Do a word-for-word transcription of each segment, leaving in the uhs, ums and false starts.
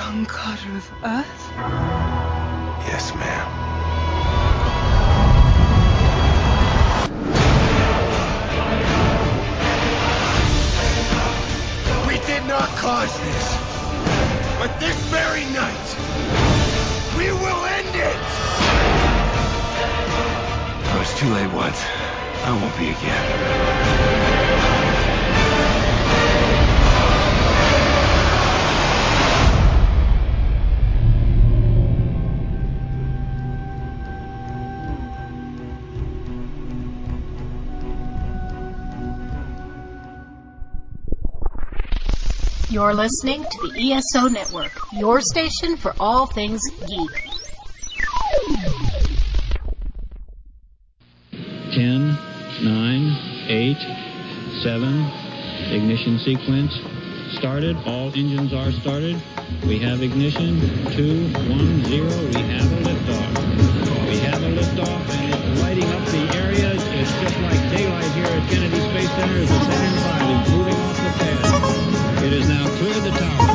Conquerors Earth? Yes, ma'am. We did not cause this, but this very night, we will end it! I was too late once. I won't be again. You're listening to the E S O Network, your station for all things geek. Ten, nine, eight, seven, ignition sequence started. All engines are started. We have ignition. Two, one, zero. We have a liftoff. We have a liftoff, and it's lighting up the area. It's just like daylight here at Kennedy Space Center as the Saturn five is moving off the pad. It has now cleared the tower.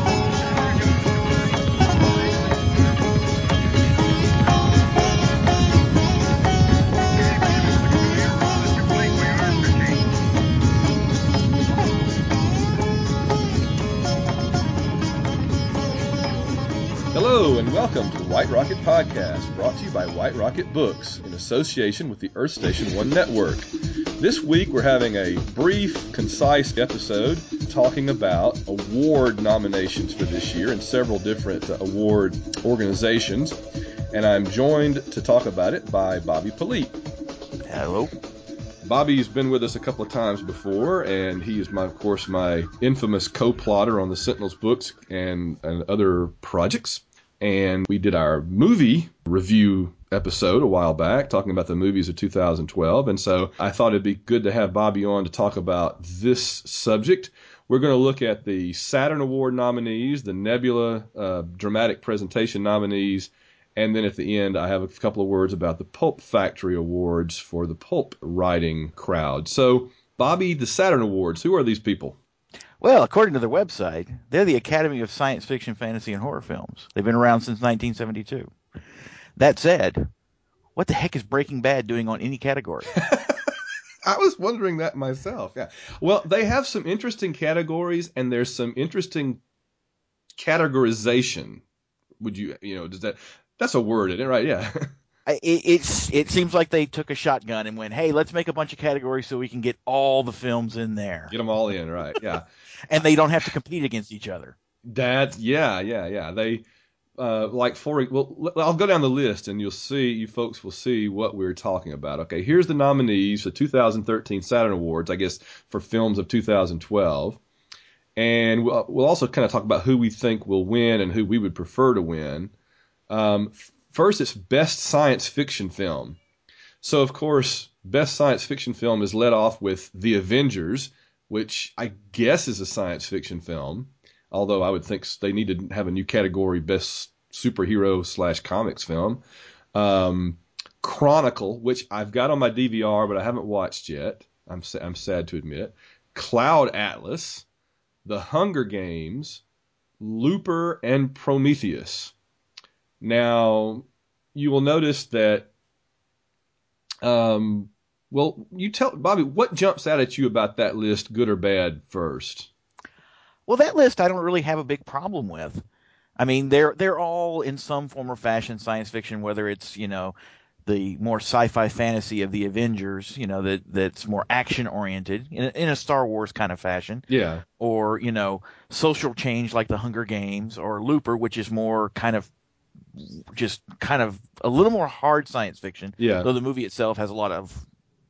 Hello and welcome to the White Rocket Podcast, brought to you by White Rocket Books in association with the Earth Station One Network. This week we're having a brief, concise episode talking about award nominations for this year in several different uh, award organizations, and I'm joined to talk about it by Bobby Polite. Hello. Bobby's been with us a couple of times before, and he is, my, of course, my infamous co-plotter on the Sentinels books and, and other projects. And we did our movie review episode a while back, talking about the movies of two thousand twelve. And so I thought it'd be good to have Bobby on to talk about this subject. We're going to look at the Saturn Award nominees, the Nebula uh, Dramatic Presentation nominees, and then at the end, I have a couple of words about the Pulp Factory Awards for the pulp writing crowd. So, Bobby, the Saturn Awards, who are these people? Well, according to their website, they're the Academy of Science Fiction, Fantasy, and Horror Films. They've been around since nineteen seventy-two. That said, what the heck is Breaking Bad doing on any category? I was wondering that myself. Yeah. Well, they have some interesting categories, and there's some interesting categorization. Would you, you know, does that, that's a word, isn't it? Right? Yeah. It, it's it seems like they took a shotgun and went, hey, let's make a bunch of categories so we can get all the films in there. Get them all in, right? Yeah. And they don't have to compete against each other. That, yeah, yeah, yeah. They, uh, like, for, well, I'll go down the list and you'll see, you folks will see what we're talking about. Okay, here's the nominees for two thousand thirteen Saturn Awards, I guess, for films of two thousand twelve. And we'll, we'll also kind of talk about who we think will win and who we would prefer to win. Um, First, it's Best Science Fiction Film. So, of course, Best Science Fiction Film is led off with The Avengers, which I guess is a science fiction film, although I would think they need to have a new category, Best Superhero slash Comics Film. Um, Chronicle, which I've got on my D V R, but I haven't watched yet. I'm, I'm sad to admit. Cloud Atlas, The Hunger Games, Looper, and Prometheus. Now, you will notice that, um, well, you tell, Bobby, what jumps out at you about that list, good or bad, first? Well, that list I don't really have a big problem with. I mean, they're they're all in some form or fashion science fiction, whether it's, you know, the more sci-fi fantasy of the Avengers, you know, that that's more action-oriented in, in a Star Wars kind of fashion. Yeah. Or, you know, social change like the Hunger Games, or Looper, which is more kind of just kind of a little more hard science fiction. Yeah. Though the movie itself has a lot of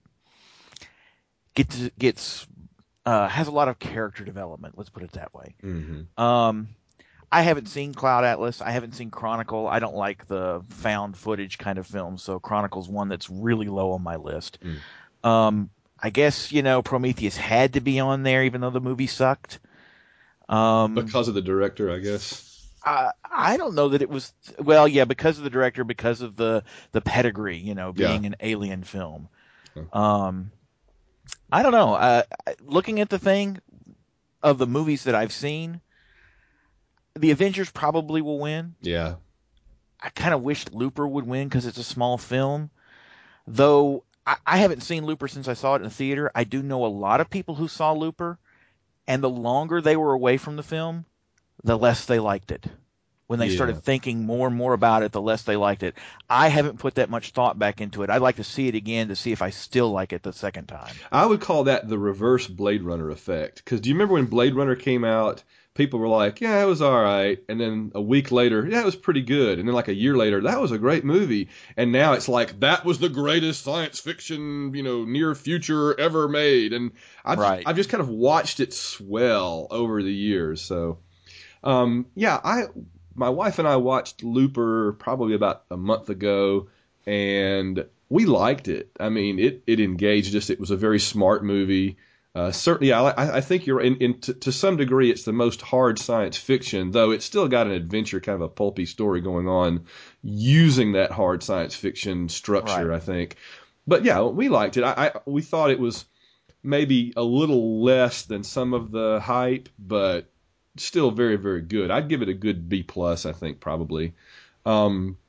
gets gets uh, has a lot of character development. Let's put it that way. Mm-hmm. Um, I haven't seen Cloud Atlas. I haven't seen Chronicle. I don't like the found footage kind of films, so Chronicle's one that's really low on my list. Mm. Um, I guess, you know, Prometheus had to be on there, even though the movie sucked. Um, because of the director, I guess. I, I don't know that it was, well, yeah, because of the director, because of the, the pedigree, you know, being Yeah. an alien film. Yeah. Um, I don't know. Uh, looking at the thing of the movies that I've seen, the Avengers probably will win. Yeah. I kind of wish Looper would win because it's a small film. Though I, I haven't seen Looper since I saw it in the theater. I do know a lot of people who saw Looper, and the longer they were away from the film, the less they liked it. When they Yeah. started thinking more and more about it, the less they liked it. I haven't put that much thought back into it. I'd like to see it again to see if I still like it the second time. I would call that the reverse Blade Runner effect. Because do you remember when Blade Runner came out, people were like, yeah, it was all right. And then a week later, yeah, it was pretty good. And then like a year later, that was a great movie. And now it's like, that was the greatest science fiction, you know, near future ever made. And I've, Right. I've just kind of watched it swell over the years. So, um, yeah, I... My wife and I watched Looper probably about a month ago, and we liked it. I mean, it, it engaged us. It was a very smart movie. Uh, certainly, I, I think you're in, in to, to some degree, it's the most hard science fiction, though it's still got an adventure, kind of a pulpy story going on, using that hard science fiction structure. Right. I think, but yeah, we liked it. I, I we thought it was maybe a little less than some of the hype, but still very, very good. I'd give it a good B plus, I think, probably. Um,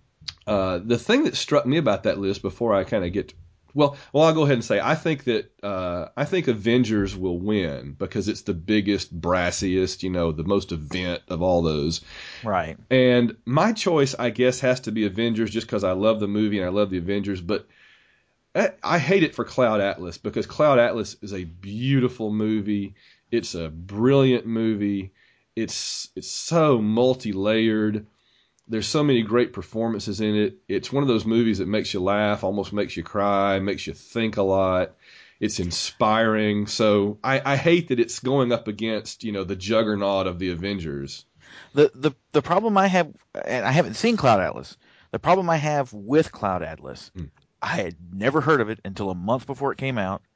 uh, the thing that struck me about that list before I kind of get, to, well, well, I'll go ahead and say I think that uh, I think Avengers will win because it's the biggest, brassiest, you know, the most event of all those. Right. And my choice, I guess, has to be Avengers just because I love the movie and I love the Avengers, but I, I hate it for Cloud Atlas because Cloud Atlas is a beautiful movie. It's a brilliant movie. It's it's so multi-layered. There's so many great performances in it. It's one of those movies that makes you laugh, almost makes you cry, makes you think a lot. It's inspiring. So I, I hate that it's going up against, you know, the juggernaut of the Avengers. The the the problem I have, and I haven't seen Cloud Atlas. The problem I have with Cloud Atlas, Mm. I had never heard of it until a month before it came out.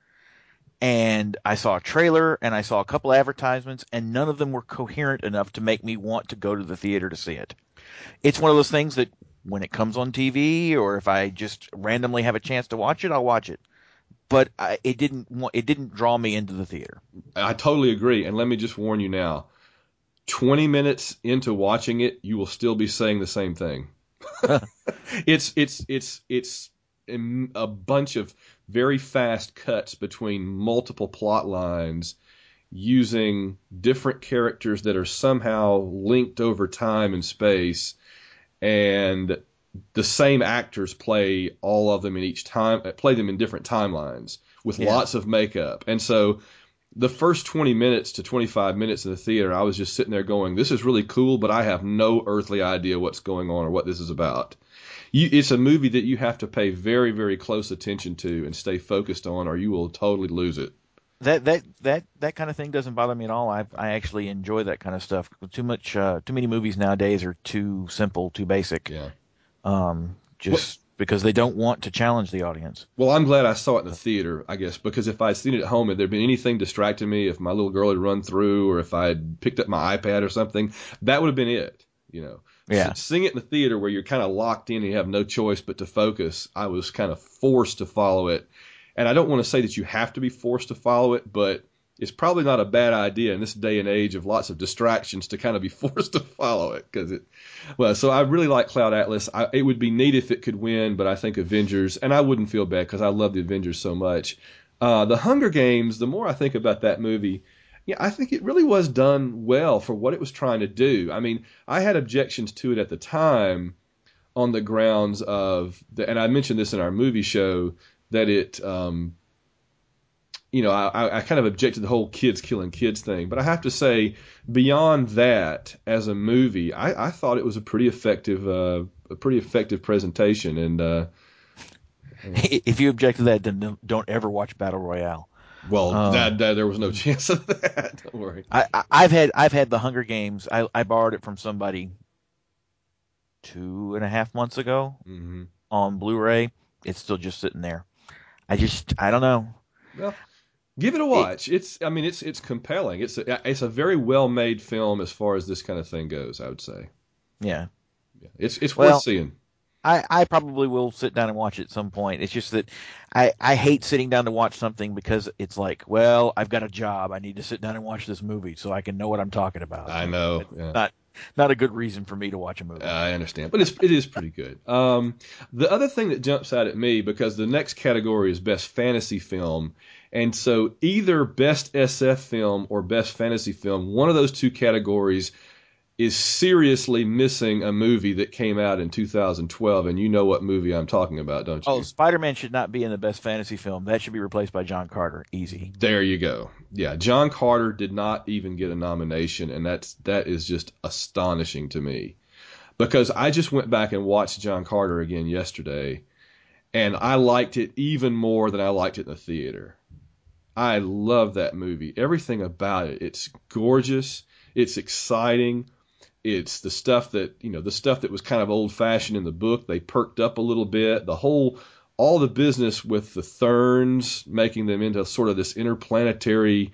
And I saw a trailer and I saw a couple advertisements, and none of them were coherent enough to make me want to go to the theater to see it. It's one of those things that when it comes on T V or if I just randomly have a chance to watch it, I'll watch it. But I, it didn't want, it didn't draw me into the theater. I totally agree. And let me just warn you now, twenty minutes into watching it, you will still be saying the same thing. it's, it's, it's, it's a bunch of very fast cuts between multiple plot lines using different characters that are somehow linked over time and space, and the same actors play all of them in each time, play them in different timelines with Yeah. lots of makeup. And so the first twenty minutes to twenty-five minutes in the theater, I was just sitting there going, this is really cool, but I have no earthly idea what's going on or what this is about. You, it's a movie that you have to pay very, very close attention to and stay focused on, or you will totally lose it. That that that that kind of thing doesn't bother me at all. I I actually enjoy that kind of stuff. Too much, uh, too many movies nowadays are too simple, too basic. Yeah. Um, just because they don't want to challenge the audience. Well, I'm glad I saw it in the theater, I guess, because if I'd seen it at home and there'd been anything distracting me, if my little girl had run through or if I'd picked up my iPad or something, that would have been it, you know. Yeah. Seeing it in the theater where you're kind of locked in and you have no choice but to focus, I was kind of forced to follow it. And I don't want to say that you have to be forced to follow it, but it's probably not a bad idea in this day and age of lots of distractions to kind of be forced to follow it. Because it, well, so I really like Cloud Atlas. I, it would be neat if it could win, but I think Avengers, and I wouldn't feel bad because I love the Avengers so much. Uh, the Hunger Games, the more I think about that movie, yeah, I think it really was done well for what it was trying to do. I mean, I had objections to it at the time on the grounds of, the, and I mentioned this in our movie show, that it, um, you know, I, I kind of objected to the whole kids killing kids thing. But I have to say, beyond that, as a movie, I, I thought it was a pretty effective, uh, a pretty effective presentation. And uh, If you object to that, then don't ever watch Battle Royale. well, Um, that, that there was no chance of that. Don't worry. I, I, I've had I've had the Hunger Games. I, I borrowed it from somebody two and a half months ago Mm-hmm. on Blu-ray. It's still just sitting there. I just I don't know. Well, give it a watch. It's, I mean, it's it's compelling. It's a, it's a very well made film as far as this kind of thing goes, I would say. Yeah. Yeah. It's it's Well, worth seeing. I, I probably will sit down and watch it at some point. It's just that I, I hate sitting down to watch something because it's like, well, I've got a job. I need to sit down and watch this movie so I can know what I'm talking about. I know. It's Yeah. not not a good reason for me to watch a movie. I understand, but it's it is pretty good. Um, the other thing that jumps out at me, because the next category is best fantasy film, and so either best S F film or best fantasy film, one of those two categories is seriously missing a movie that came out in two thousand twelve, and you know what movie I'm talking about, don't you? Oh, Spider-Man should not be in the best fantasy film. That should be replaced by John Carter. Easy. There you go. Yeah, John Carter did not even get a nomination, and that's that is just astonishing to me. Because I just went back and watched John Carter again yesterday, and I liked it even more than I liked it in the theater. I love that movie. Everything about it. It's gorgeous. It's exciting. It's the stuff that, you know, the stuff that was kind of old fashioned in the book. They perked up a little bit. The whole, all the business with the Therns, making them into sort of this interplanetary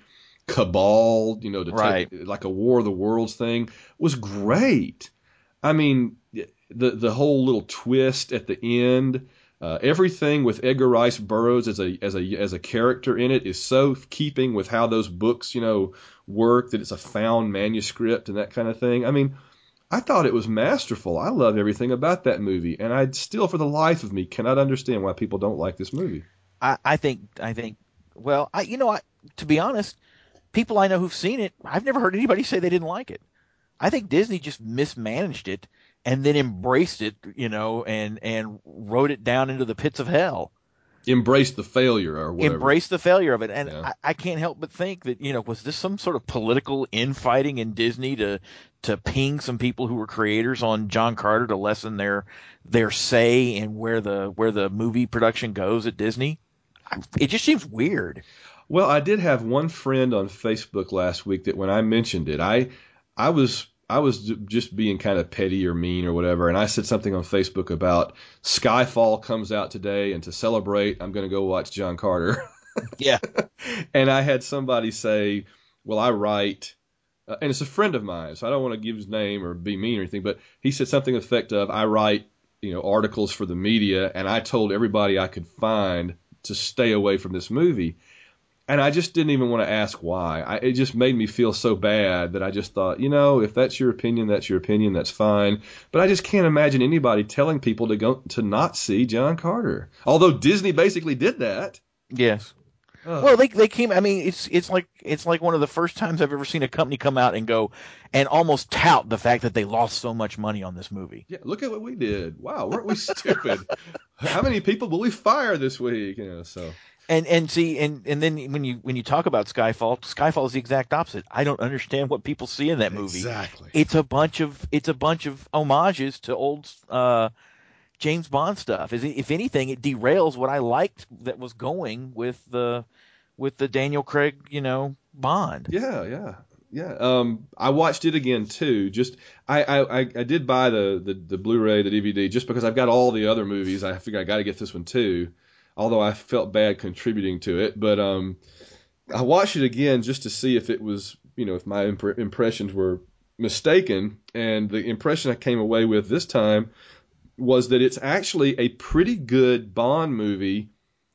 cabal, you know, to right. take like a War of the Worlds thing, was great. I mean, the the whole little twist at the end, uh, everything with Edgar Rice Burroughs as a as a as a character in it is so keeping with how those books, you know, work, that it's a found manuscript and that kind of thing. I mean, I thought it was masterful. I love everything about that movie, and I still, for the life of me, cannot understand why people don't like this movie. I, I think, I think, well, I, you know, I, to be honest, people I know who've seen it, I've never heard anybody say they didn't like it. I think Disney just mismanaged it and then embraced it, you know, and, and wrote it down into the pits of hell. Embrace the failure or whatever. Embrace the failure of it. And yeah. I, I can't help but think that, you know, was this some sort of political infighting in Disney to to ping some people who were creators on John Carter to lessen their their say in where the where the movie production goes at Disney? It just seems weird. Well, I did have one friend on Facebook last week that when I mentioned it, I I was I was just being kind of petty or mean or whatever, and I said something on Facebook about Skyfall comes out today, and to celebrate, I'm going to go watch John Carter. Yeah. And I had somebody say, well, I write, uh, and it's a friend of mine, so I don't want to give his name or be mean or anything, but he said something to the effect of, I write, you know, articles for the media, and I told everybody I could find to stay away from this movie. And I just didn't even want to ask why. I, it just made me feel so bad that I just thought, you know, if that's your opinion, that's your opinion, that's fine. But I just can't imagine anybody telling people to go to not see John Carter. Although Disney basically did that. Yes. Oh. Well, they they came. I mean, it's it's like it's like one of the first times I've ever seen a company come out and go and almost tout the fact that they lost so much money on this movie. Yeah, look at what we did. Wow, weren't we stupid? How many people will we fire this week? You know, so. And and see and, and then when you when you talk about Skyfall, Skyfall is the exact opposite. I don't understand what people see in that movie. Exactly. It's a bunch of it's a bunch of homages to old uh, James Bond stuff. If anything, it derails what I liked that was going with the with the Daniel Craig, you know, Bond. Yeah, yeah. Yeah, um, I watched it again too. Just I, I, I did buy the, the, the Blu-ray, the D V D, just because I've got all the other movies. I figured I got to get this one too. Although I felt bad contributing to it, but um, I watched it again just to see if it was, you know, if my imp- impressions were mistaken. And the impression I came away with this time was that it's actually a pretty good Bond movie.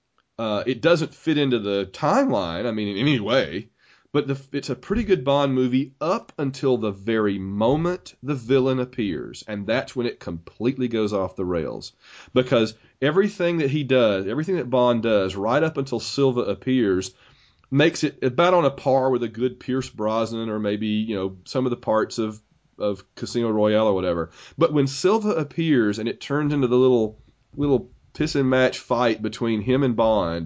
Uh, it doesn't fit into the timeline, I mean, in any way, but the, it's a pretty good Bond movie up until the very moment the villain appears, and that's when it completely goes off the rails. Because everything that he does, everything that Bond does, right up until Silva appears, makes it about on a par with a good Pierce Brosnan or maybe, you know, some of the parts of, of Casino Royale or whatever. But when Silva appears and it turns into the little little piss and match fight between him and Bond,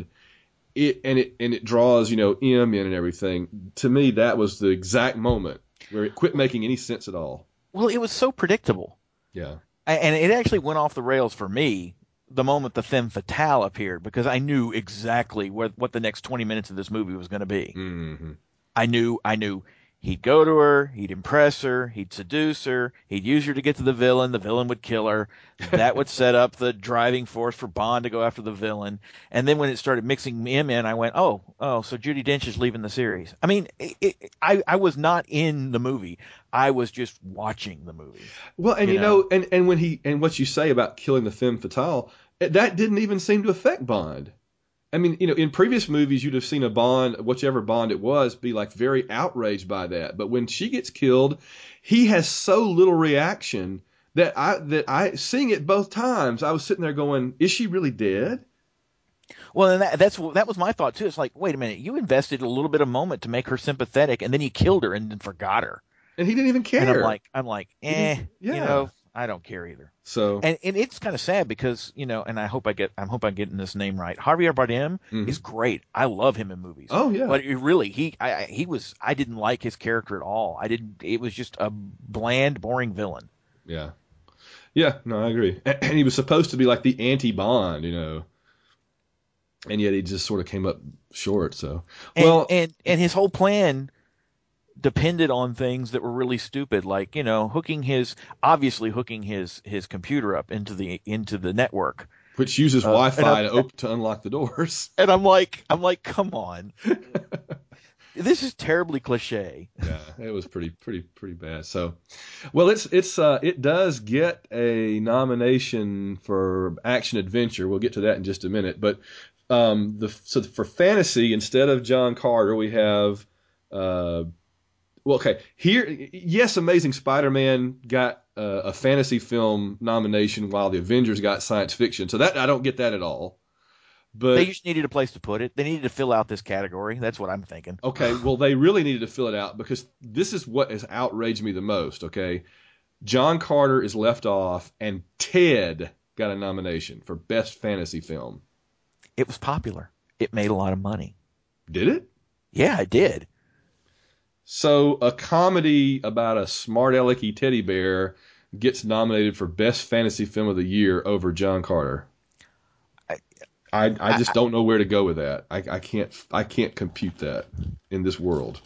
it and it and it draws, you know, M in and everything. To me, that was the exact moment where it quit making any sense at all. Well, it was so predictable. Yeah. And it actually went off the rails for me the moment the femme fatale appeared, because I knew exactly what what the next twenty minutes of this movie was going to be. Mm-hmm. I knew I knew he'd go to her, he'd impress her, he'd seduce her, he'd use her to get to the villain, the villain would kill her. That would set up the driving force for Bond to go after the villain. And then when it started mixing him in, I went, oh, oh, so Judi Dench is leaving the series. I mean, it, it, I, I was not in the movie. I was just watching the movie. Well, and you, you know, know, and, and when he and what you say about killing the femme fatale, that didn't even seem to affect Bond. I mean, you know, in previous movies, you'd have seen a Bond, whichever Bond it was, be like very outraged by that. But when she gets killed, he has so little reaction that I that I seeing it both times, I was sitting there going, "Is she really dead?" Well, and that, that's that was my thought too. It's like, wait a minute, you invested a little bit of moment to make her sympathetic, and then you killed her and then forgot her. And he didn't even care. And I'm like, I'm like, eh, yeah. you know, I don't care either. So, and and it's kind of sad because, you know, and I hope I get, I hope I'm getting this name right. Javier Bardem mm-hmm. is great. I love him in movies. Oh yeah. But it really, he, I, I, he was, I didn't like his character at all. I didn't. It was just a bland, boring villain. Yeah. Yeah. No, I agree. And he was supposed to be like the anti-Bond, you know. And yet he just sort of came up short. So, and, well, and and his whole plan depended on things that were really stupid, like, you know, hooking his obviously hooking his his computer up into the into the network, which uses uh, Wi-Fi to open to unlock the doors. And I'm like, I'm like, come on, this is terribly cliche. Yeah, it was pretty pretty pretty bad. So, well, it's it's uh, it does get a nomination for action adventure. We'll get to that in just a minute, but. Um, the so for fantasy, instead of John Carter, we have, uh, well, okay, here, yes, Amazing Spider-Man got uh, a fantasy film nomination, while the Avengers got science fiction. So that I don't get that at all. But they just needed a place to put it. They needed to fill out this category. That's what I'm thinking. Okay, well, they really needed to fill it out because this is what has outraged me the most. Okay, John Carter is left off, and Ted got a nomination for best fantasy film. It was popular. It made a lot of money. Did it? Yeah, it did. So a comedy about a smart alecky teddy bear gets nominated for best fantasy film of the year over John Carter. I I, I just I, don't know where to go with that. I, I can't I can't compute that in this world.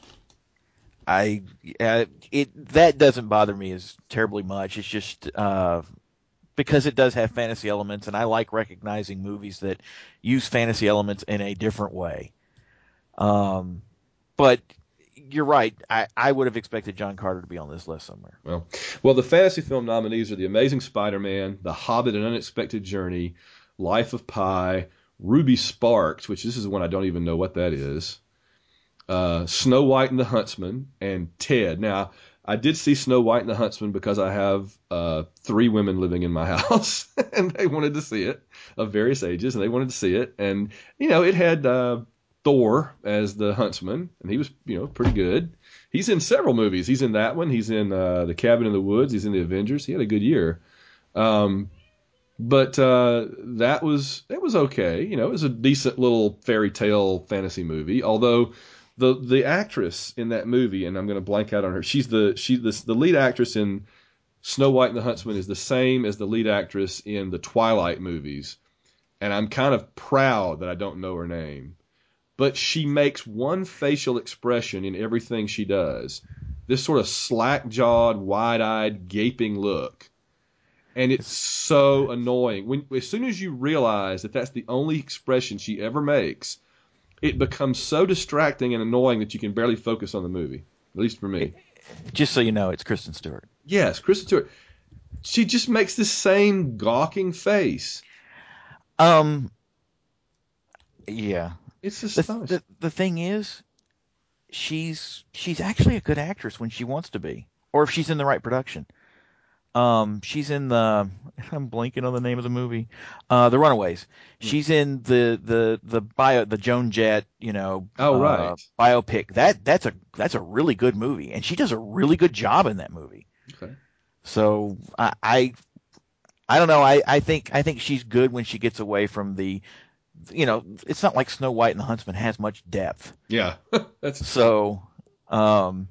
I uh, it that doesn't bother me as terribly much. It's just uh, because it does have fantasy elements, and I like recognizing movies that use fantasy elements in a different way. Um, but you're right. I, I would have expected John Carter to be on this list somewhere. Well, well, the fantasy film nominees are The Amazing Spider-Man, The Hobbit: An Unexpected Journey, Life of Pi, Ruby Sparks, which this is one I don't even know what that is, uh, Snow White and the Huntsman, and Ted. Now, I did see Snow White and the Huntsman because I have uh, three women living in my house, and they wanted to see it, of various ages, and they wanted to see it. And, you know, it had uh, Thor as the huntsman, and he was, you know, pretty good. He's in several movies. He's in that one. He's in uh, The Cabin in the Woods. He's in The Avengers. He had a good year. Um, but uh, that was it was okay. You know, it was a decent little fairy tale fantasy movie, although the the actress in that movie, and I'm going to blank out on her. She's the she the, the lead actress in Snow White and the Huntsman is the same as the lead actress in the Twilight movies, and I'm kind of proud that I don't know her name, but she makes one facial expression in everything she does, this sort of slack-jawed, wide-eyed, gaping look, and it's so annoying. When as soon as you realize that that's the only expression she ever makes, it becomes so distracting and annoying that you can barely focus on the movie, at least for me. Just so you know, it's Kristen Stewart. Yes, Kristen Stewart. She just makes the same gawking face. Um. Yeah. It's just the, the the thing is, she's she's actually a good actress when she wants to be, or if she's in the right production. Um, she's in the I'm blanking on the name of the movie, uh, The Runaways. She's in the the the bio the Joan Jett, you know, oh uh, right, biopic. That that's a that's a really good movie, and she does a really good job in that movie. Okay. So I I, I don't know. I, I think I think she's good when she gets away from the, you know, it's not like Snow White and the Huntsman has much depth. Yeah, that's so. Um,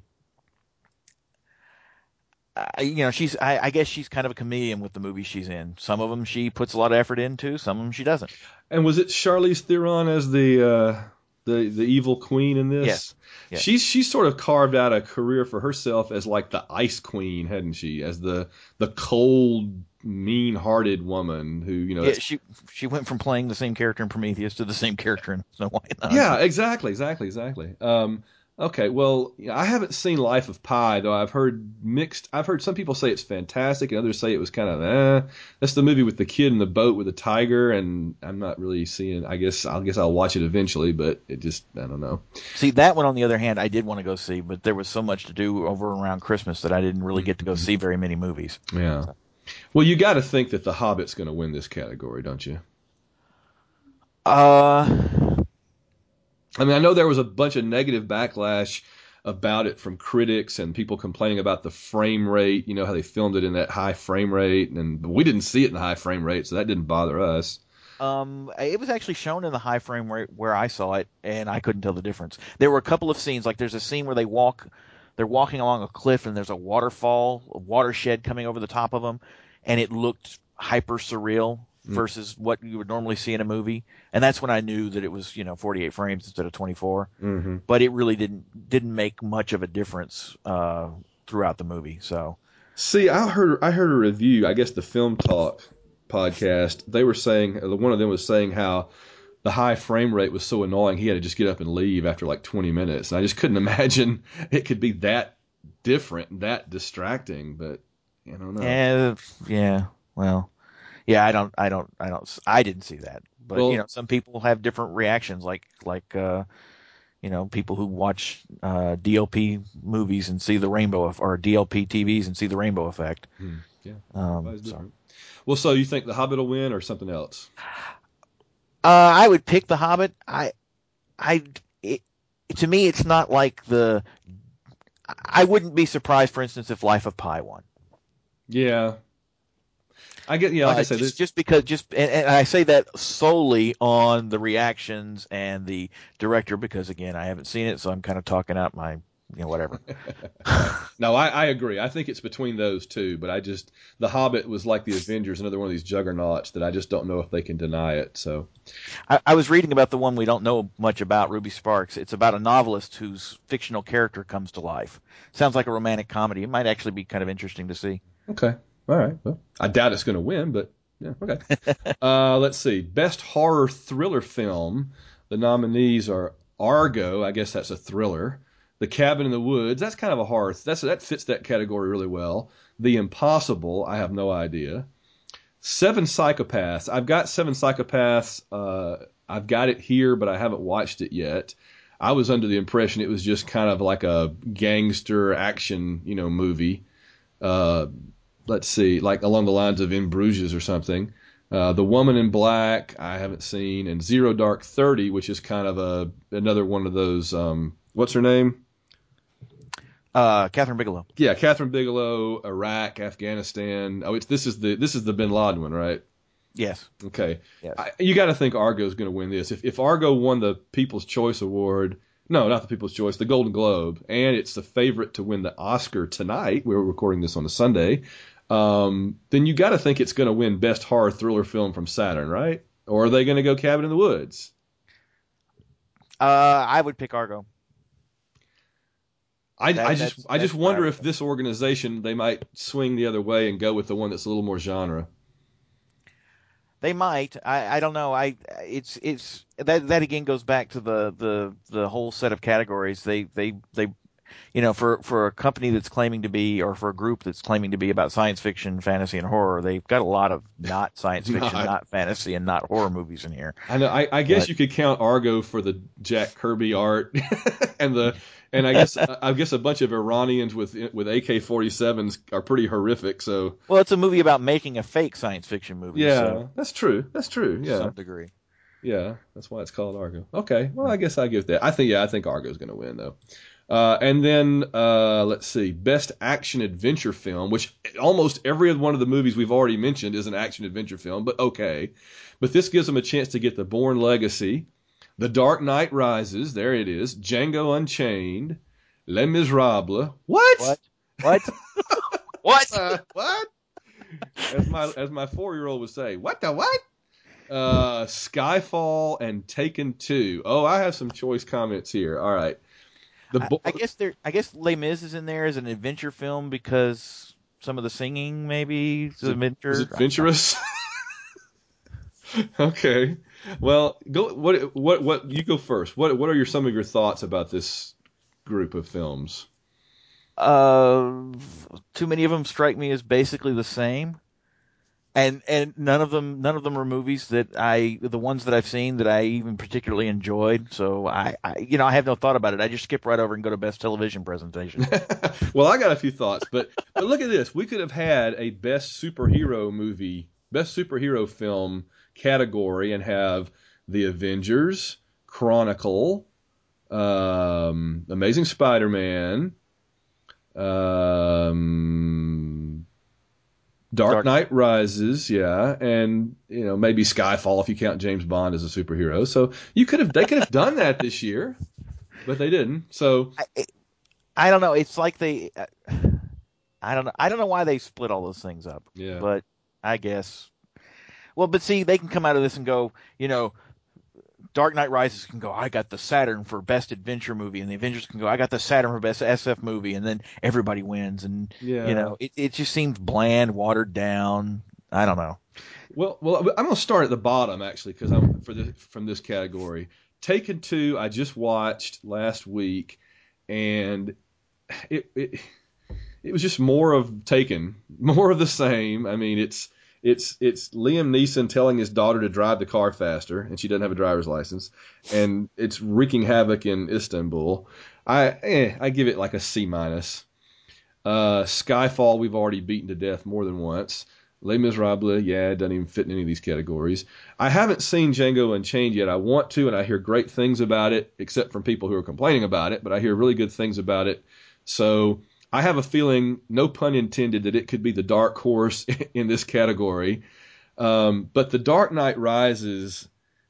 I, you know, she's. I, I guess she's kind of a chameleon with the movies she's in. Some of them she puts a lot of effort into. Some of them she doesn't. And was it Charlize Theron as the uh, the the evil queen in this? Yes. yes. She's she's sort of carved out a career for herself as like the ice queen, hadn't she? As the the cold, mean-hearted woman who, you know. Yeah, she she went from playing the same character in Prometheus to the same character in Snow White. Yeah, exactly, exactly, exactly. Um, Okay, well, I haven't seen Life of Pi, though. I've heard mixed. I've heard some people say it's fantastic, and others say it was kind of eh. That's the movie with the kid in the boat with the tiger, and I'm not really seeing. I guess I guess I'll watch it eventually, but it just I don't know. See, that one on the other hand, I did want to go see, but there was so much to do over around Christmas that I didn't really get to go see very many movies. Yeah. So. Well, you got to think that The Hobbit's going to win this category, don't you? Uh. I mean, I know there was a bunch of negative backlash about it from critics and people complaining about the frame rate, you know, how they filmed it in that high frame rate, and we didn't see it in the high frame rate, so that didn't bother us. Um, it was actually shown in the high frame rate where I saw it, and I couldn't tell the difference. There were a couple of scenes, like there's a scene where they walk, they're walking along a cliff, and there's a waterfall, a watershed coming over the top of them, and it looked hyper surreal versus what you would normally see in a movie, and that's when I knew that it was, you know, forty-eight frames instead of twenty-four. Mm-hmm. But it really didn't didn't make much of a difference uh, throughout the movie. So, see, I heard I heard a review. I guess the Film Talk podcast. They were saying one of them was saying how the high frame rate was so annoying he had to just get up and leave after like twenty minutes. And I just couldn't imagine it could be that different, that distracting. But I don't know. yeah, yeah, well. Yeah, I don't, I don't, I don't, I didn't see that, but Well, you know, some people have different reactions, like, like, uh, you know, people who watch uh, D L P movies and see the rainbow, or D L P T Vs and see the rainbow effect. Hmm, yeah, Um, so. Well, so you think The Hobbit will win or something else? Uh, I would pick The Hobbit. I, I, it, to me, it's not like the. I wouldn't be surprised, for instance, if Life of Pi won. Yeah. I get, yeah, like uh, I said, just, just because, just, and, and I say that solely on the reactions and the director, because again, I haven't seen it, so I'm kind of talking out my, you know, whatever. No, I, I agree. I think it's between those two, but I just, The Hobbit was like the Avengers, another one of these juggernauts that I just don't know if they can deny it. So, I, I was reading about the one we don't know much about, Ruby Sparks. It's about a novelist whose fictional character comes to life. Sounds like a romantic comedy. It might actually be kind of interesting to see. Okay. All right. Well, I doubt it's going to win, but yeah, okay. uh, let's see. Best horror thriller film. The nominees are Argo. I guess that's a thriller. The Cabin in the Woods. That's kind of a horror. That's that fits that category really well. The Impossible. I have no idea. Seven Psychopaths. I've got Seven Psychopaths. Uh, I've got it here, but I haven't watched it yet. I was under the impression it was just kind of like a gangster action, you know, movie. Uh, let's see, like along the lines of In Bruges or something. Uh, The Woman in Black, I haven't seen, and Zero Dark Thirty, which is kind of a another one of those. Um, what's her name? Uh, Catherine Bigelow. Yeah, Catherine Bigelow, Iraq, Afghanistan. Oh, it's this is the this is the Bin Laden one, right? Yes. Okay. Yes. I, you got to think Argo's going to win this. If if Argo won the People's Choice Award. No, not the People's Choice, the Golden Globe, and it's the favorite to win the Oscar tonight. We're recording this on a Sunday. Um, then you got to think it's going to win Best Horror Thriller Film from Saturn, right? Or are they going to go Cabin in the Woods? Uh, I would pick Argo. I, That- I just that's- I just that's wonder what I if would this organization they might swing the other way and go with the one that's a little more genre. They might. I, I don't know. I it's it's that that again goes back to the, the, the whole set of categories. They they they you know, for, for a company that's claiming to be, or for a group that's claiming to be about science fiction, fantasy, and horror, they've got a lot of not science fiction, Not. not fantasy, and not horror movies in here. I know. I, I guess But- you could count Argo for the Jack Kirby art, and the and I guess I guess a bunch of Iranians with with A K forty-sevens are pretty horrific. So Well, it's a movie about making a fake science fiction movie. yeah, so, that's true. That's true. to Yeah, some degree. yeah. That's why it's called Argo. Okay. Well, I guess I give that. I think yeah, I think Argo's going to win though. Uh, and then uh, let's see, best action adventure film, which almost every one of the movies we've already mentioned is an action adventure film, but okay. But this gives them a chance to get The Bourne Legacy, The Dark Knight Rises, there it is, Django Unchained, Les Miserables. What? What? What? what? Uh, what? As my as my four year old would say, what the what? Uh, Skyfall and Taken two. Oh, I have some choice comments here. All right. The bo- I, I guess there. I guess Les Mis is in there as an adventure film because some of the singing maybe is adventure. Is it adventurous? Okay. Well, go. What? What? What? You go first. What? What are your some of your thoughts about this group of films? Uh, too many of them strike me as basically the same. And and none of them none of them are movies that I the ones that I've seen that I even particularly enjoyed. So I, I you know I have no thought about it. I just skip right over and go to best television presentation. Well, I got a few thoughts, but but look at this. We could have had a best superhero movie, best superhero film category, and have The Avengers, Chronicle, um, Amazing Spider-Man, um. Dark, Dark Knight Rises, yeah, and you know maybe Skyfall if you count James Bond as a superhero. So you could have they could have done that this year, but they didn't. So I, I don't know. It's like they, I don't know. I don't know why they split all those things up. Yeah. But I guess. Well, but see, they can come out of this and go, you know, Dark Knight Rises can go, I got the Saturn for best adventure movie, and the Avengers can go, I got the Saturn for best S F movie, and then everybody wins, and yeah. you know, it it just seems bland, watered down. I don't know. Well, well, I'm going to start at the bottom actually because I'm for this from this category. Taken two, I just watched last week, and it it it was just more of Taken, more of the same. I mean, it's. It's it's Liam Neeson telling his daughter to drive the car faster, and she doesn't have a driver's license, and it's wreaking havoc in Istanbul. I eh, I give it like a C minus. Uh, Skyfall we've already beaten to death more than once. Les Miserables, yeah, it doesn't even fit in any of these categories. I haven't seen Django Unchained yet. I want to, and I hear great things about it, except from people who are complaining about it, but I hear really good things about it. So I have a feeling, no pun intended, that it could be the dark horse in this category. Um, but the Dark Knight Rises,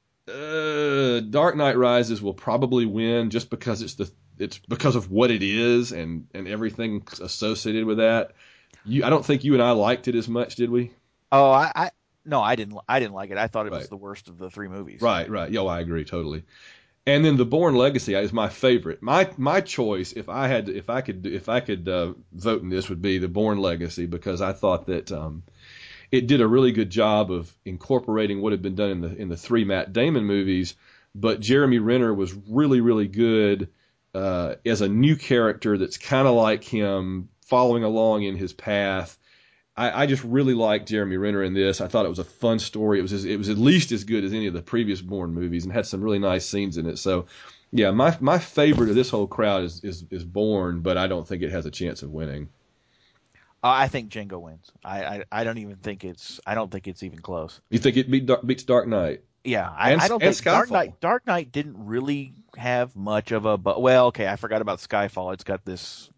uh, Dark Knight Rises will probably win just because it's the it's because of what it is and, and everything associated with that. You, I don't think you and I liked it as much, did we? Oh, I, I no, I didn't. I didn't like it. I thought it Right. was the worst of the three movies. Right, right. Yo, I agree totally. And then The Bourne Legacy is my favorite. My my choice, if I had, to, if I could, if I could uh, vote in this, would be The Bourne Legacy because I thought that um, it did a really good job of incorporating what had been done in the in the three Matt Damon movies. But Jeremy Renner was really, really good uh, as a new character that's kind of like him, following along in his path. I, I just really liked Jeremy Renner in this. I thought it was a fun story. It was as, it was at least as good as any of the previous Bourne movies, and had some really nice scenes in it. So, yeah, my my favorite of this whole crowd is is, is Bourne, but I don't think it has a chance of winning. Uh, I think Django wins. I, I I don't even think it's. I don't think it's even close. You think it beat, beats Dark Knight? Yeah, I, And- I don't and think Dark Skyfall. Knight. Dark Knight didn't really have much of a. But well, okay, I forgot about Skyfall. It's got this.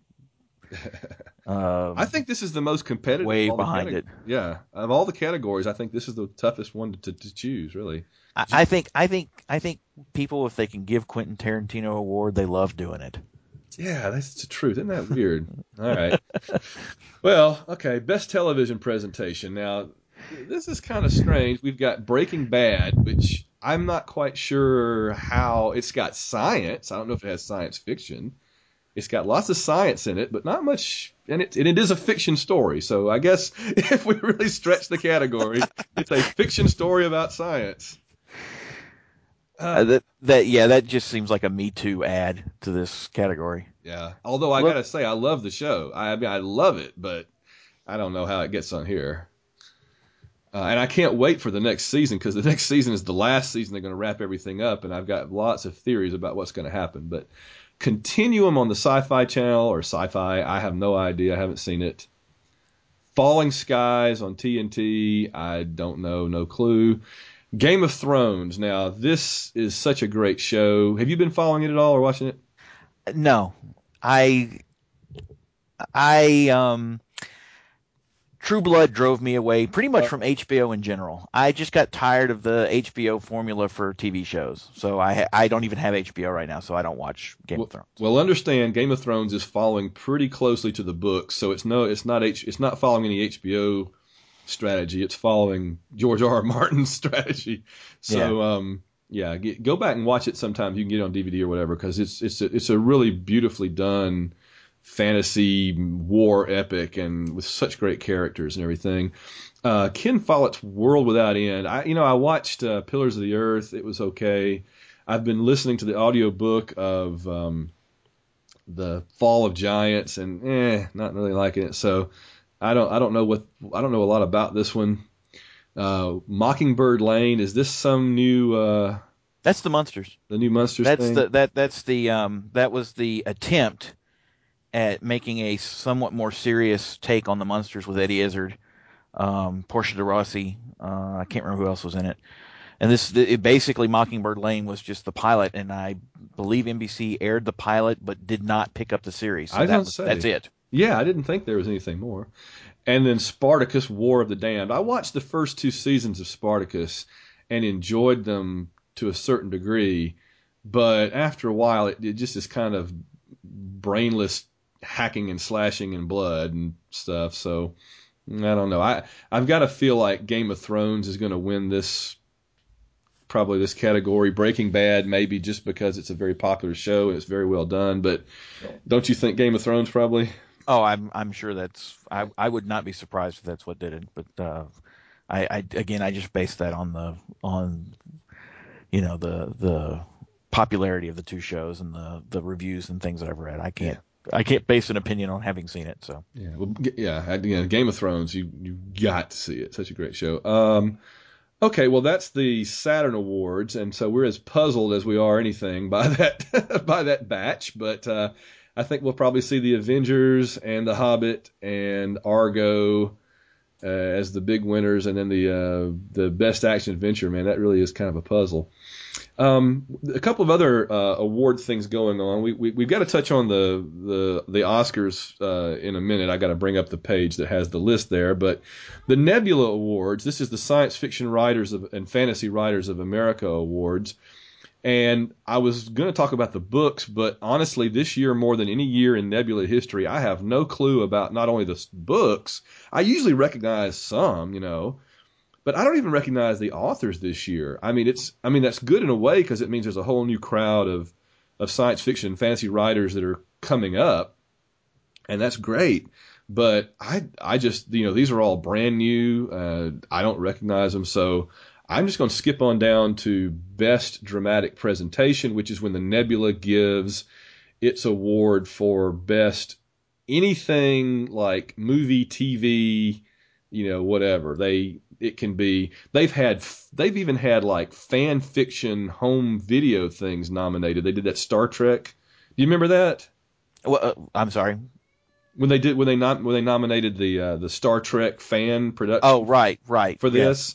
Um, I think this is the most competitive wave of all the behind categ- it. Yeah, of all the categories, I think this is the toughest one to, to choose, really. I, I think. I think. I think people, if they can give Quentin Tarantino an award, they love doing it. Yeah, that's the truth. Isn't that weird? All right. Well, okay. Best television presentation. Now, this is kind of strange. We've got Breaking Bad, which I'm not quite sure how. It's got science. I don't know if it has science fiction. It's got lots of science in it, but not much. And it, and it is a fiction story. So I guess if we really stretch the category, it's a fiction story about science. Uh, Uh, that that yeah, that just seems like a Me Too ad to this category. Yeah. Although I Look- gotta say, I love the show. I mean, I love it, but I don't know how it gets on here. Uh, and I can't wait for the next season because the next season is the last season. They're going to wrap everything up, and I've got lots of theories about what's going to happen. But Continuum on the Sci-Fi Channel or Sci-Fi, I have no idea. I haven't seen it. Falling Skies on T N T, I don't know, no clue. Game of Thrones. Now, this is such a great show. Have you been following it at all or watching it? No, I, I, um, True Blood drove me away pretty much from H B O in general. I just got tired of the H B O formula for T V shows. So I, I don't even have H B O right now, so I don't watch Game well, of Thrones. Well, understand Game of Thrones is following pretty closely to the books, so it's no, it's not H, it's not following any H B O strategy. It's following George R. R. Martin's strategy. So, Yeah. um, yeah, get, go back and watch it sometime. You can get it on D V D or whatever because it's it's a, it's a really beautifully done fantasy war epic and with such great characters and everything. Uh, Ken Follett's World Without End. I you know I watched uh, Pillars of the Earth. It was okay. I've been listening to the audiobook of um, the Fall of Giants, and eh, not really liking it. So I don't I don't know what I don't know a lot about this one. Uh, Mockingbird Lane, is this some new? Uh, That's the Munsters. The new Munsters That's thing? the that that's the um that was the attempt at making a somewhat more serious take on the Munsters with Eddie Izzard, um, Portia de Rossi. Uh, I can't remember who else was in it. And this, it basically, Mockingbird Lane was just the pilot, and I believe N B C aired the pilot, but did not pick up the series. So I that don't was, say. That's it. Yeah, I didn't think there was anything more. And then Spartacus: War of the Damned. I watched the first two seasons of Spartacus and enjoyed them to a certain degree, but after a while, it, it just is kind of brainless hacking and slashing and blood and stuff. So I don't know. I I've got to feel like Game of Thrones is going to win this. Probably this category. Breaking Bad, maybe just because it's a very popular show and it's very well done. But don't you think Game of Thrones probably? Oh, I'm I'm sure that's. I I would not be surprised if that's what did it. But uh, I, I again I just based that on the on you know the the popularity of the two shows and the the reviews and things that I've read. I can't yeah. I can't base an opinion on having seen it. So yeah, well, yeah. Again, Game of Thrones, you you got to see it. Such a great show. Um. Okay, well that's the Saturn Awards, and so we're as puzzled as we are anything by that by that batch. But uh, I think we'll probably see the Avengers and the Hobbit and Argo uh, as the big winners, and then the uh, the Best Action Adventure. Man, that really is kind of a puzzle. Um, a couple of other uh, award things going on. We, we we've got to touch on the the the Oscars uh, in a minute. I got to bring up the page that has the list there. But the Nebula Awards. This is the Science Fiction Writers of, and Fantasy Writers of America Awards. And I was going to talk about the books, but honestly, this year more than any year in Nebula history, I have no clue about not only the books. I usually recognize some, you know. But I don't even recognize the authors this year. I mean, it's I mean that's good in a way because it means there's a whole new crowd of of science fiction and fantasy writers that are coming up, and that's great. But I I just you know these are all brand new. Uh, I don't recognize them, so I'm just going to skip on down to Best Dramatic Presentation, which is when the Nebula gives its award for best anything like movie, T V, you know, whatever they. It can be. They've had. They've even had like fan fiction home video things nominated. They did that Star Trek. Do you remember that? Well, uh, I'm sorry. When they did when they not when they nominated the uh, the Star Trek fan production. Oh, right, right. For this, yes.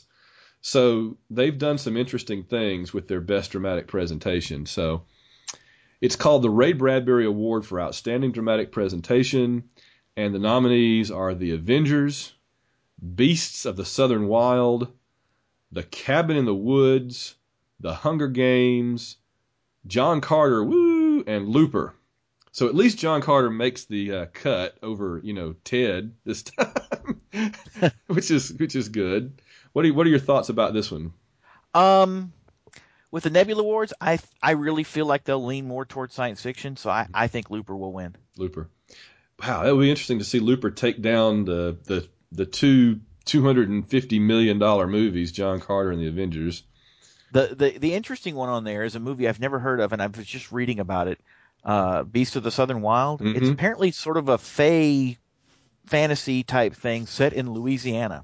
So they've done some interesting things with their Best Dramatic Presentation. So it's called the Ray Bradbury Award for Outstanding Dramatic Presentation, and the nominees are The Avengers, Beasts of the Southern Wild, The Cabin in the Woods, The Hunger Games, John Carter, woo, and Looper. So at least John Carter makes the uh, cut over, you know, Ted this time, which is which is good. What are what are your thoughts about this one? Um, with the Nebula Awards, I I really feel like they'll lean more towards science fiction, so I, I think Looper will win. Looper. Wow, that would be interesting to see Looper take down the the the two two hundred fifty million dollars movies, John Carter and the Avengers. The, the the interesting one on there is a movie I've never heard of, and I was just reading about it. Uh, Beast of the Southern Wild. Mm-hmm. It's apparently sort of a fae fantasy type thing set in Louisiana.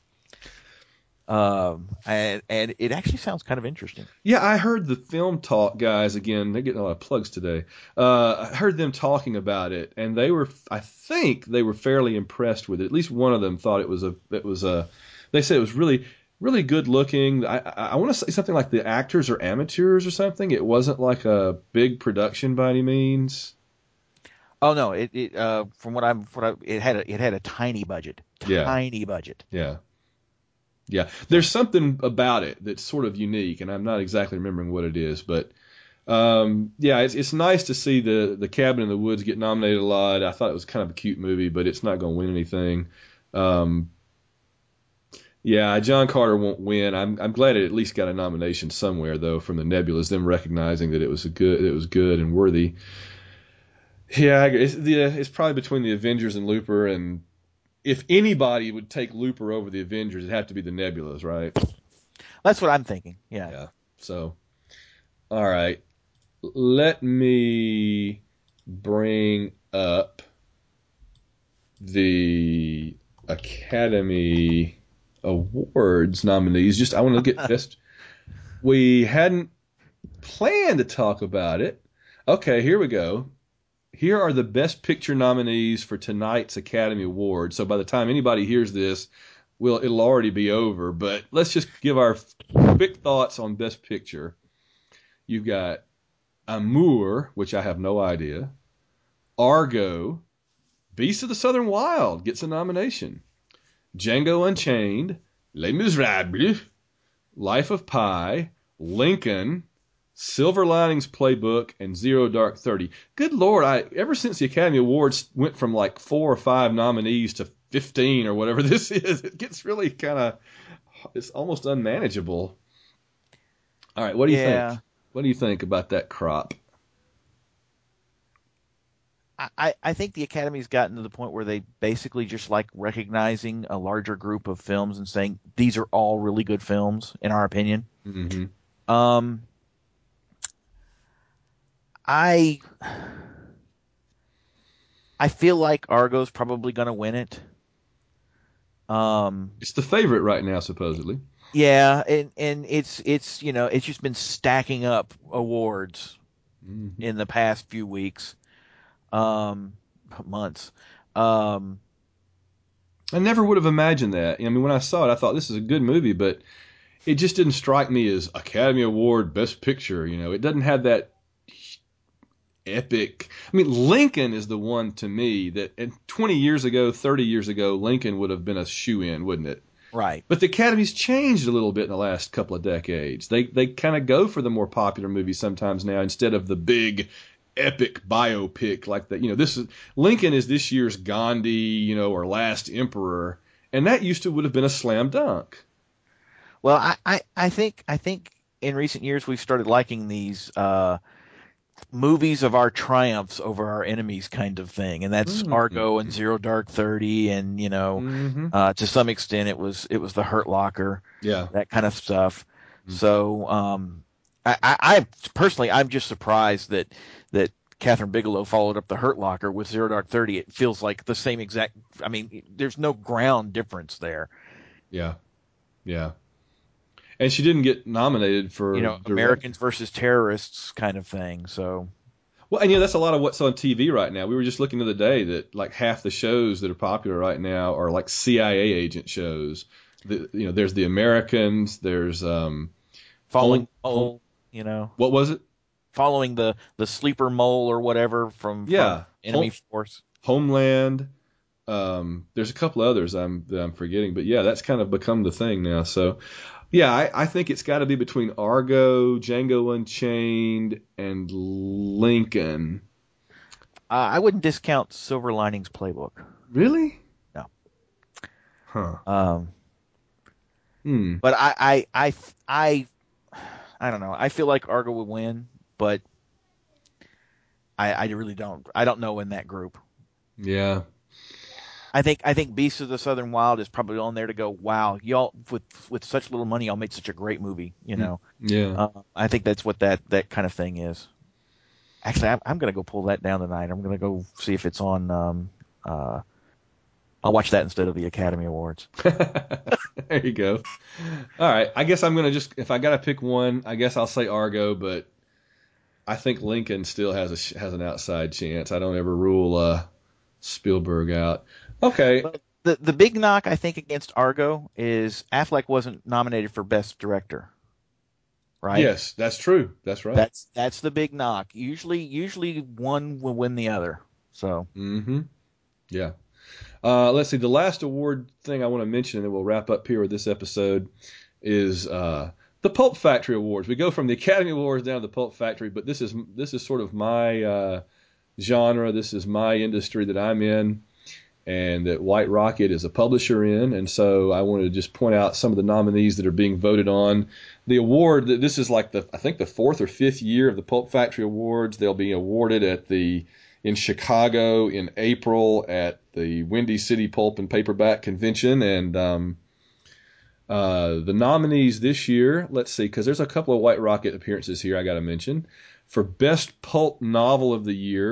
Um, and, and it actually sounds kind of interesting. Yeah, I heard the Film Talk guys again. They're getting a lot of plugs today. Uh, I heard them talking about it, and they were, I think, they were fairly impressed with it. At least one of them thought it was a, it was a. They said it was really, really good looking. I, I, I want to say something like the actors are amateurs or something. It wasn't like a big production by any means. Oh no! It, it uh, from what I'm, what I, it had a, it had a tiny budget. Tiny yeah. budget. Yeah. Yeah, there's something about it that's sort of unique, and I'm not exactly remembering what it is, but um, yeah, it's it's nice to see the the Cabin in the Woods get nominated a lot. I thought it was kind of a cute movie, but it's not going to win anything. Um, yeah, John Carter won't win. I'm I'm glad it at least got a nomination somewhere though from the Nebulas, them recognizing that it was a good it was good and worthy. Yeah, it's, the, it's probably between the Avengers and Looper, and if anybody would take Looper over the Avengers, it'd have to be the Nebulas, right? That's what I'm thinking. Yeah. Yeah. So, all right. Let me bring up the Academy Awards nominees. Just I want to get best. We hadn't planned to talk about it. Okay, here we go. Here are the Best Picture nominees for tonight's Academy Awards. So by the time anybody hears this, well, it'll already be over. But let's just give our quick thoughts on Best Picture. You've got Amour, which I have no idea. Argo. Beasts of the Southern Wild gets a nomination. Django Unchained. Les Miserables. Life of Pi. Lincoln. Silver Linings Playbook, and Zero Dark Thirty. Good Lord, I ever since the Academy Awards went from like four or five nominees to fifteen or whatever this is, it gets really kind of, it's almost unmanageable. All right, what do you yeah. think? What do you think about that crop? I, I think the Academy's gotten to the point where they basically just like recognizing a larger group of films and saying these are all really good films, in our opinion. Mm-hmm. Um. I I feel like Argo's probably going to win it. Um, it's the favorite right now, supposedly. Yeah, and and it's it's you know it's just been stacking up awards mm-hmm. in the past few weeks, um, months. Um, I never would have imagined that. I mean, when I saw it, I thought this is a good movie, but it just didn't strike me as Academy Award Best Picture. You know, it doesn't have that epic. I mean, Lincoln is the one to me that and twenty years ago, thirty years ago, Lincoln would have been a shoe-in, wouldn't it? Right. But the Academy's changed a little bit in the last couple of decades. They they kind of go for the more popular movies sometimes now instead of the big epic biopic like that. You know, this is Lincoln is this year's Gandhi, you know, or Last Emperor, and that used to would have been a slam dunk. Well, I, I, I think I think in recent years we've started liking these uh movies of our triumphs over our enemies kind of thing, and that's mm-hmm. Argo and Zero Dark Thirty, and you know, mm-hmm. uh, to some extent it was it was the Hurt Locker, yeah, that kind of stuff. Mm-hmm. So, um, I, I, I personally, I'm just surprised that that Catherine Bigelow followed up the Hurt Locker with Zero Dark Thirty. It feels like the same exact. I mean, there's no ground difference there. Yeah, yeah. And she didn't get nominated for, you know, direct. Americans versus terrorists kind of thing. So, well, and you know that's a lot of what's on T V right now. We were just looking the other day that like half the shows that are popular right now are like C I A agent shows. The, you know, there's The Americans. There's um, Following home, Mole. You know, what was it? Following the the sleeper mole or whatever from, yeah. from Enemy home, Force. Homeland. Um, there's a couple others I'm that I'm forgetting, but yeah, that's kind of become the thing now. So. Yeah, I, I think it's got to be between Argo, Django Unchained, and Lincoln. Uh, I wouldn't discount Silver Linings Playbook. Really? No. Huh. Um. Hmm. But I, I, I, I, I don't know. I feel like Argo would win, but I, I really don't. I don't know in that group. Yeah. I think I think Beasts of the Southern Wild is probably on there to go, wow, y'all with with such little money, y'all made such a great movie, you know. Yeah. Uh, I think that's what that, that kind of thing is. Actually, I'm, I'm going to go pull that down tonight. I'm going to go see if it's on. Um, uh, I'll watch that instead of the Academy Awards. There you go. All right, I guess I'm going to just if I got to pick one, I guess I'll say Argo, but I think Lincoln still has a has an outside chance. I don't ever rule uh, Spielberg out. Okay. Well, the the big knock I think against Argo is Affleck wasn't nominated for Best Director. Right? Yes, that's true. That's right. That's that's the big knock. Usually usually one will win the other. So. Mm-hmm. Yeah. Uh, let's see. The last award thing I want to mention, and then we'll wrap up here with this episode, is uh, the Pulp Factory Awards. We go from the Academy Awards down to the Pulp Factory, but this is this is sort of my uh, genre. This is my industry that I'm in, and that White Rocket is a publisher in. And so I wanted to just point out some of the nominees that are being voted on. The award, this is like the I think the fourth or fifth year of the Pulp Factory Awards. They'll be awarded at the in Chicago in April at the Windy City Pulp and Paperback Convention. And um, uh, the nominees this year, let's see, because there's a couple of White Rocket appearances here I got to mention. For Best Pulp Novel of the Year,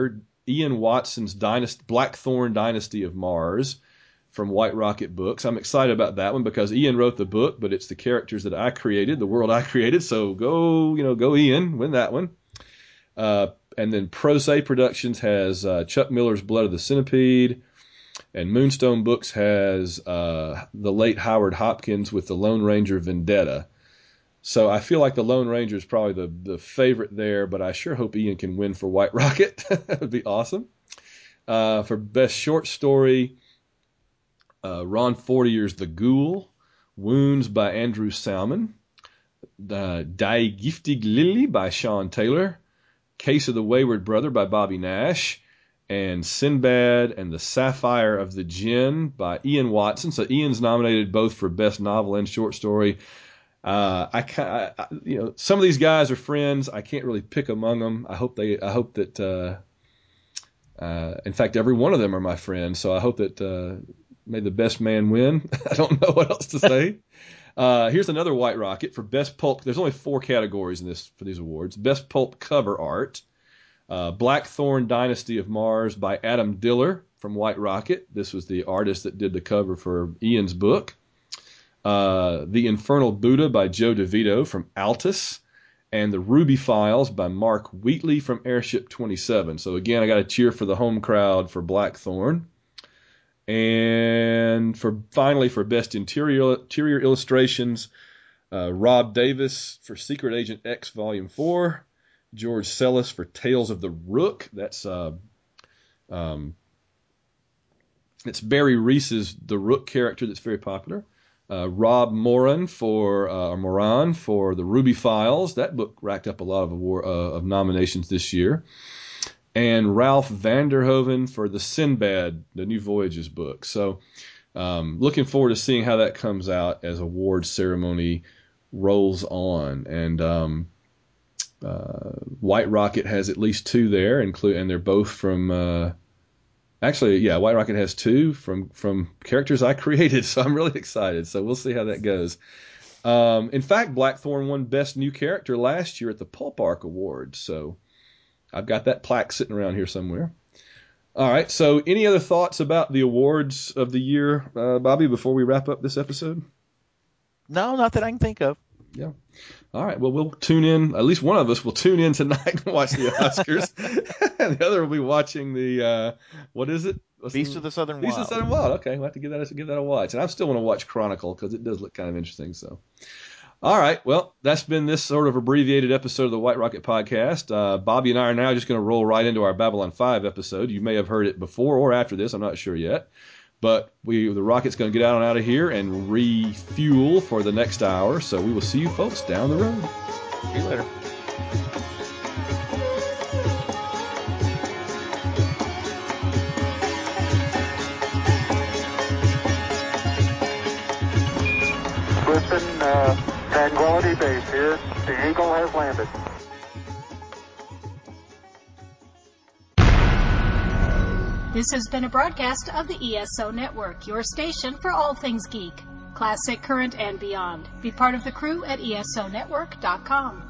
Ian Watson's Dynasty, Blackthorn Dynasty of Mars from White Rocket Books. I'm excited about that one because Ian wrote the book, but it's the characters that I created, the world I created. So go, you know, go Ian, win that one. Uh, and then Prose Productions has uh, Chuck Miller's Blood of the Centipede. And Moonstone Books has uh, the late Howard Hopkins with the Lone Ranger Vendetta. So I feel like the Lone Ranger is probably the, the favorite there, but I sure hope Ian can win for White Rocket. That would be awesome. Uh, for Best Short Story, uh, Ron Fortier's The Ghoul, Wounds by Andrew Salmon, uh, Die Giftig Lily by Sean Taylor, Case of the Wayward Brother by Bobby Nash, and Sinbad and the Sapphire of the Jinn by Ian Watson. So Ian's nominated both for Best Novel and Short Story. Uh, I, I, I, you know, some of these guys are friends. I can't really pick among them. I hope they, I hope that, uh, uh, in fact, every one of them are my friends. So I hope that, uh, may the best man win. I don't know what else to say. Uh, here's another White Rocket for Best Pulp. There's only four categories in this, for these awards. Best Pulp Cover Art. Uh, Blackthorn Dynasty of Mars by Adam Diller from White Rocket. This was the artist that did the cover for Ian's book. Uh, the Infernal Buddha by Joe DeVito from Altus. And the Ruby Files by Mark Wheatley from Airship twenty-seven. So again, I got to cheer for the home crowd for Blackthorn. And for finally for Best Interior, interior Illustrations, uh, Rob Davis for Secret Agent X Volume four. George Sellis for Tales of the Rook. That's uh, um, it's Barry Reese's The Rook character that's very popular. Uh, Rob Moran for uh, Moran for the Ruby Files. That book racked up a lot of award, uh, of nominations this year. And Ralph Vanderhoven for the Sinbad, the New Voyages book. So um, looking forward to seeing how that comes out as award ceremony rolls on. And um, Uh, White Rocket has at least two there, include, and they're both from. Uh, actually, yeah, White Rocket has two from from characters I created, so I'm really excited. So we'll see how that goes. Um, in fact, Blackthorn won Best New Character last year at the Pulp Arc Awards, so I've got that plaque sitting around here somewhere. All right. So, any other thoughts about the awards of the year, uh, Bobby? Before we wrap up this episode? No, not that I can think of. Yeah. All right. Well, we'll tune in. At least one of us will tune in tonight and watch the Oscars. And the other will be watching the, uh, what is it? What's Beast the, of the Southern Beast Wild. of the Southern Wild. Okay. We'll have to give that, give that a watch. And I still want to watch Chronicle because it does look kind of interesting. So, all right. Well, that's been this sort of abbreviated episode of the White Rocket Podcast. Uh, Bobby and I are now just going to roll right into our Babylon five episode. You may have heard it before or after this. I'm not sure yet. But we, the rocket's going to get out and out of here and refuel for the next hour. So we will see you folks down the road. See you later. Listen, uh, Tranquility Base here. The Eagle has landed. This has been a broadcast of the E S O Network, your station for all things geek, classic, current, and beyond. Be part of the crew at E S O network dot com.